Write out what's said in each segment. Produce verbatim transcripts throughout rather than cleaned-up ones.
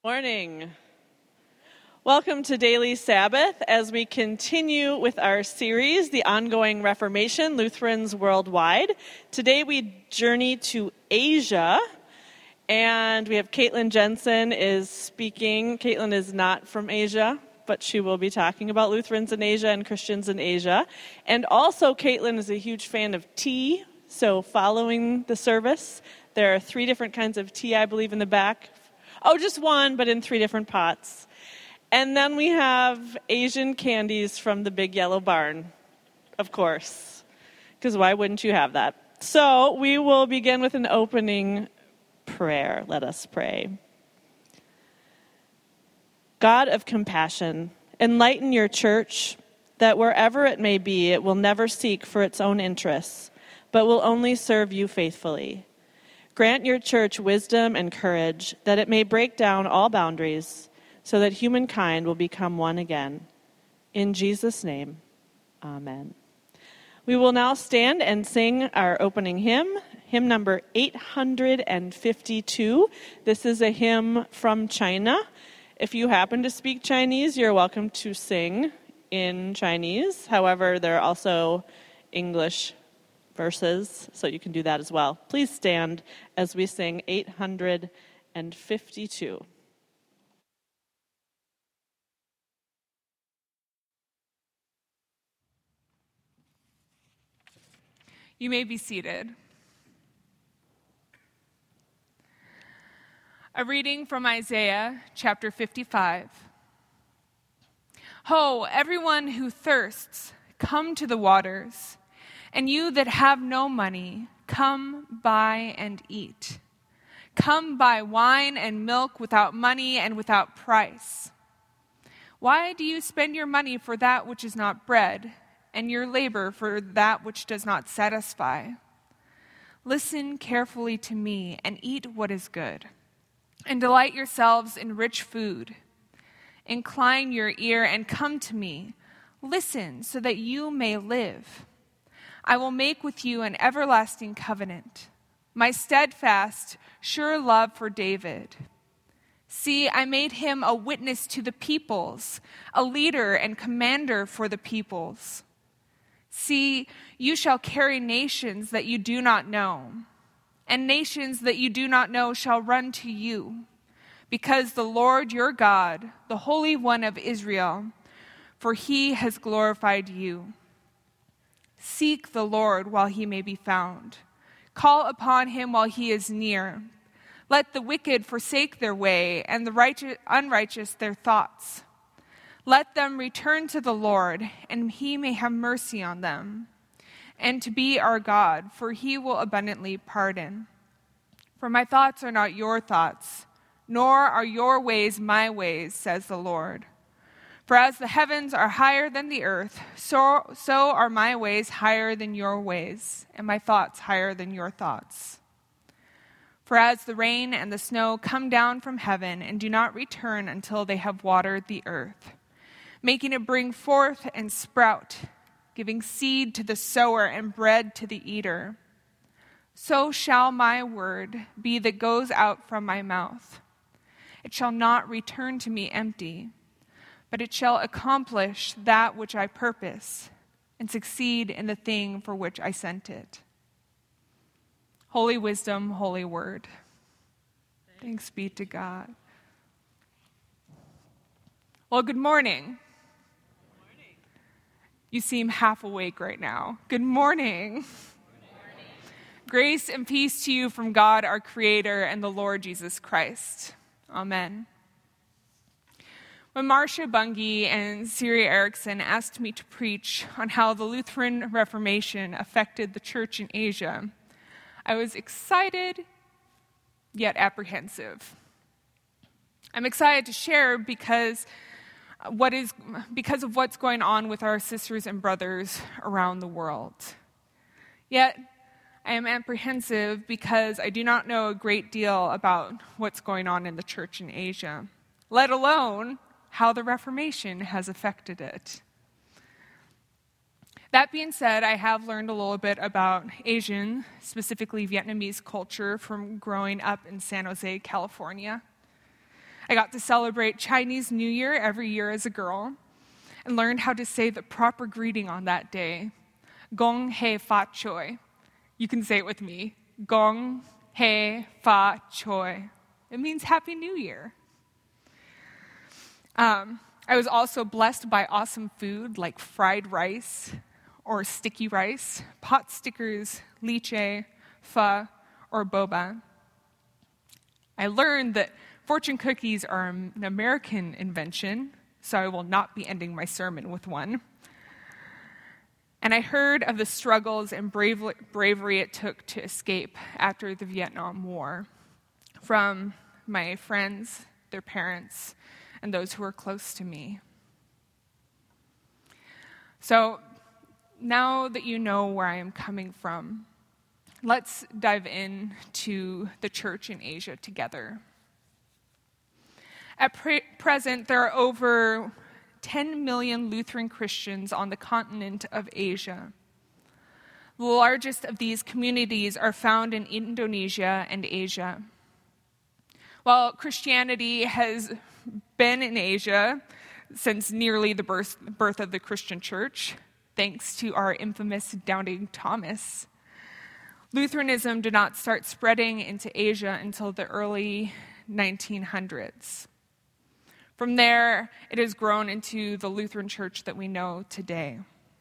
Morning. Welcome to Daily Sabbath as we continue with our series, The Ongoing Reformation, Lutherans Worldwide. Today we journey to Asia, and we have Caitlin Jensen is speaking. Caitlin is not from Asia, but she will be talking about Lutherans in Asia and Christians in Asia. And also Caitlin is a huge fan of tea, so following the service, there are three different kinds of tea, I believe, in the back. Oh, just one, but in three different pots. And then we have Asian candies from the Big Yellow Barn, of course, because why wouldn't you have that? So we will begin with an opening prayer. Let us pray. God of compassion, enlighten your church that wherever it may be, it will never seek for its own interests, but will only serve you faithfully. Grant your church wisdom and courage that it may break down all boundaries so that humankind will become one again. In Jesus' name, amen. We will now stand and sing our opening hymn, hymn number eight hundred fifty-two. This is a hymn from China. If you happen to speak Chinese, you're welcome to sing in Chinese. However, there are also English verses, so you can do that as well. Please stand as we sing eight hundred fifty-two. You may be seated. A reading from Isaiah chapter fifty-five. Ho, everyone who thirsts, come to the waters. And you that have no money, come buy and eat. Come buy wine and milk without money and without price. Why do you spend your money for that which is not bread, and your labor for that which does not satisfy? Listen carefully to me and eat what is good, and delight yourselves in rich food. Incline your ear and come to me. Listen so that you may live. I will make with you an everlasting covenant, my steadfast, sure love for David. See, I made him a witness to the peoples, a leader and commander for the peoples. See, you shall carry nations that you do not know, and nations that you do not know shall run to you, because the Lord your God, the Holy One of Israel, for he has glorified you. Seek the Lord while he may be found. Call upon him while he is near. Let the wicked forsake their way, and the righteous, unrighteous their thoughts. Let them return to the Lord, and he may have mercy on them, and to be our God, for he will abundantly pardon. For my thoughts are not your thoughts, nor are your ways my ways, says the Lord. For as the heavens are higher than the earth, so, so are my ways higher than your ways, and my thoughts higher than your thoughts. For as the rain and the snow come down from heaven and do not return until they have watered the earth, making it bring forth and sprout, giving seed to the sower and bread to the eater, so shall my word be that goes out from my mouth. It shall not return to me empty, but it shall accomplish that which I purpose and succeed in the thing for which I sent it. Holy wisdom, holy word. Thanks be to God. Well, good morning. Good morning. You seem half awake right now. Good morning. Good morning. Grace and peace to you from God, our Creator, and the Lord Jesus Christ. Amen. When Marcia Bunge and Siri Erickson asked me to preach on how the Lutheran Reformation affected the church in Asia, I was excited yet apprehensive. I'm excited to share because what is because of what's going on with our sisters and brothers around the world. Yet I am apprehensive because I do not know a great deal about what's going on in the church in Asia, let alone how the Reformation has affected it. That being said, I have learned a little bit about Asian, specifically Vietnamese culture from growing up in San Jose, California. I got to celebrate Chinese New Year every year as a girl and learned how to say the proper greeting on that day. Gong Hei Fa Choi. You can say it with me. Gong Hei Fa Choi. It means Happy New Year. Um, I was also blessed by awesome food like fried rice or sticky rice, pot stickers, lychee, pho, or boba. I learned that fortune cookies are an American invention, so I will not be ending my sermon with one. And I heard of the struggles and bravery, bravery it took to escape after the Vietnam War from my friends, their parents, and those who were close to me. So now that you know where I am coming from, let's dive into the church in Asia together. At pre- present, there are over ten million Lutheran Christians on the continent of Asia. The largest of these communities are found in Indonesia and Asia. While Christianity has been in Asia since nearly the birth, birth of the Christian church, thanks to our infamous Doubting Thomas, Lutheranism did not start spreading into Asia until the early nineteen hundreds. From there, it has grown into the Lutheran Church that we know today.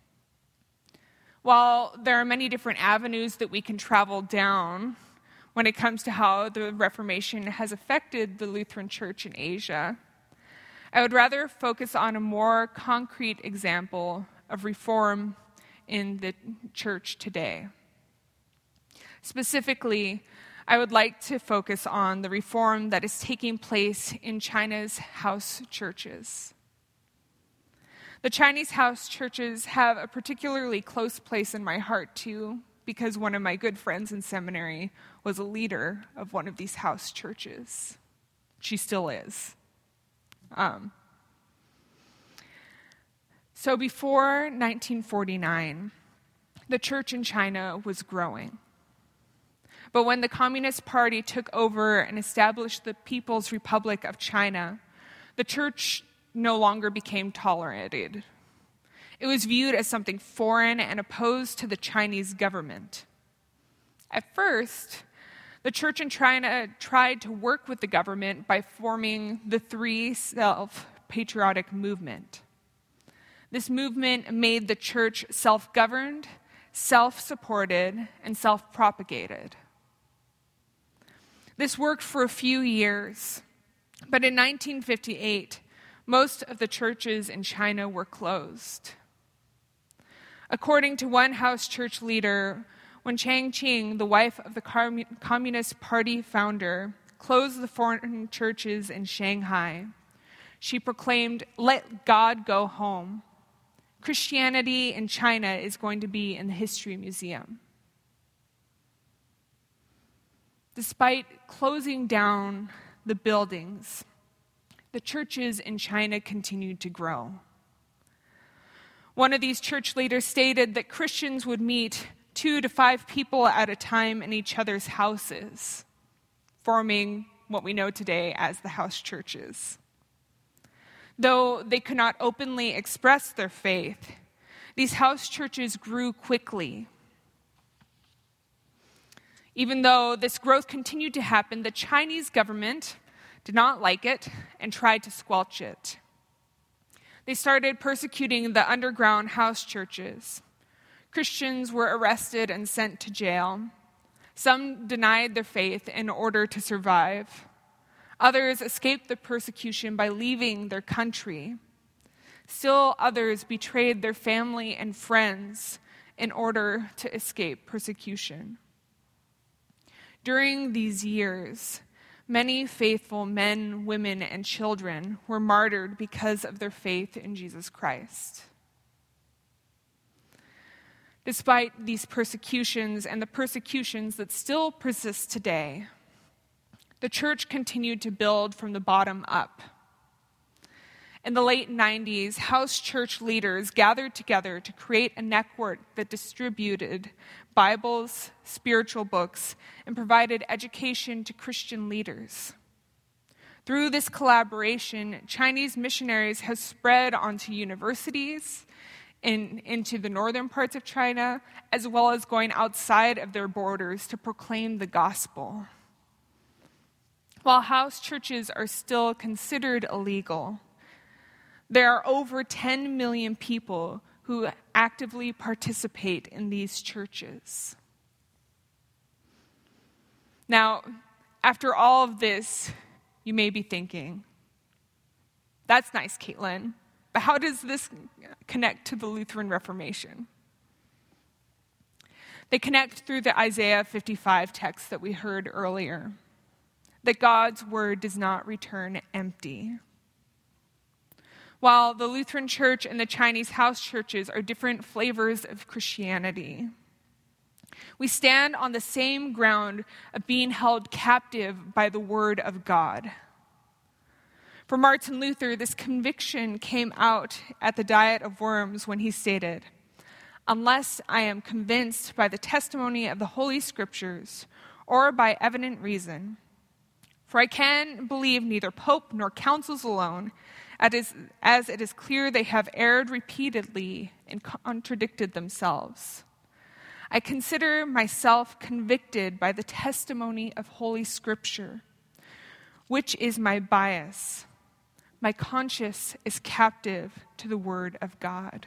While there are many different avenues that we can travel down when it comes to how the Reformation has affected the Lutheran Church in Asia, I would rather focus on a more concrete example of reform in the church today. Specifically, I would like to focus on the reform that is taking place in China's house churches. The Chinese house churches have a particularly close place in my heart, too, because one of my good friends in seminary was a leader of one of these house churches. She still is. Um, so before nineteen forty-nine, the church in China was growing. But when the Communist Party took over and established the People's Republic of China, the church no longer became tolerated. It was viewed as something foreign and opposed to the Chinese government. At first, the church in China tried to work with the government by forming the Three Self-Patriotic Movement. This movement made the church self-governed, self-supported, and self-propagated. This worked for a few years, but in nineteen fifty-eight, most of the churches in China were closed. According to one house church leader, when Chiang Ching, the wife of the Communist Party founder, closed the foreign churches in Shanghai, she proclaimed, "Let God go home. Christianity in China is going to be in the History Museum." Despite closing down the buildings, the churches in China continued to grow. One of these church leaders stated that Christians would meet two to five people at a time in each other's houses, forming what we know today as the house churches. Though they could not openly express their faith, these house churches grew quickly. Even though this growth continued to happen, the Chinese government did not like it and tried to squelch it. They started persecuting the underground house churches. Christians were arrested and sent to jail. Some denied their faith in order to survive. Others escaped the persecution by leaving their country. Still others betrayed their family and friends in order to escape persecution. During these years, many faithful men, women, and children were martyred because of their faith in Jesus Christ. Despite these persecutions and the persecutions that still persist today, the church continued to build from the bottom up. In the late nineties, house church leaders gathered together to create a network that distributed Bibles, spiritual books, and provided education to Christian leaders. Through this collaboration, Chinese missionaries have spread onto universities in, into the northern parts of China, as well as going outside of their borders to proclaim the gospel. While house churches are still considered illegal, there are over ten million people who actively participate in these churches. Now, after all of this, you may be thinking, that's nice, Caitlin, but how does this connect to the Lutheran Reformation? They connect through the Isaiah fifty-five text that we heard earlier, that God's word does not return empty. While the Lutheran Church and the Chinese house churches are different flavors of Christianity, we stand on the same ground of being held captive by the Word of God. For Martin Luther, this conviction came out at the Diet of Worms when he stated, "Unless I am convinced by the testimony of the Holy Scriptures or by evident reason, for I can believe neither Pope nor councils alone, as it is clear they have erred repeatedly and contradicted themselves. I consider myself convicted by the testimony of Holy Scripture, which is my bias. My conscience is captive to the Word of God."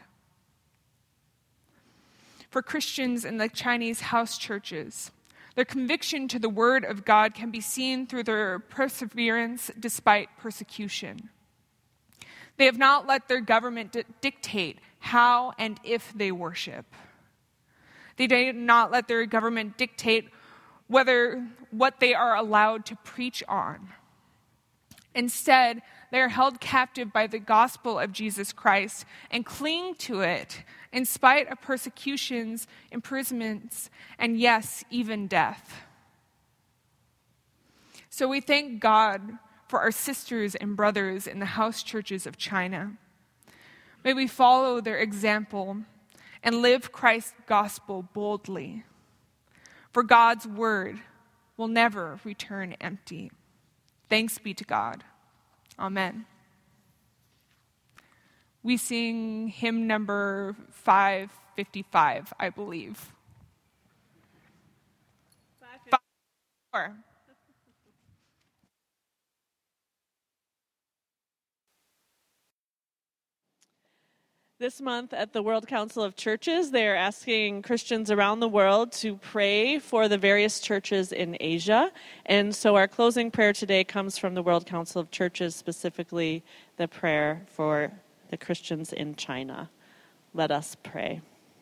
For Christians in the Chinese house churches, their conviction to the Word of God can be seen through their perseverance despite persecution. They have not let their government di- dictate how and if they worship. They did not let their government dictate whether what they are allowed to preach on. Instead, they are held captive by the gospel of Jesus Christ and cling to it in spite of persecutions, imprisonments, and yes, even death. So we thank God for our sisters and brothers in the house churches of China. May we follow their example and live Christ's gospel boldly. For God's word will never return empty. Thanks be to God. Amen. We sing hymn number five fifty-five, I believe. five fifty-four. This month at the World Council of Churches, they are asking Christians around the world to pray for the various churches in Asia. And so our closing prayer today comes from the World Council of Churches, specifically the prayer for the Christians in China. Let us pray.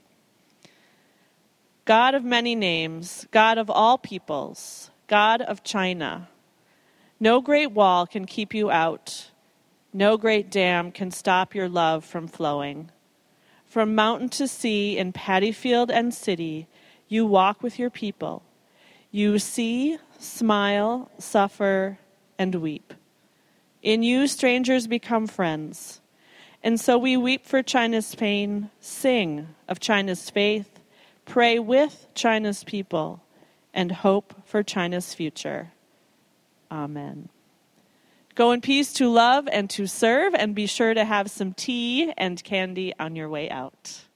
God of many names, God of all peoples, God of China, no great wall can keep you out. No great dam can stop your love from flowing. From mountain to sea, in paddy field and city, you walk with your people. You see, smile, suffer, and weep. In you, strangers become friends. And so we weep for China's pain, sing of China's faith, pray with China's people, and hope for China's future. Amen. Go in peace to love and to serve, and be sure to have some tea and candy on your way out.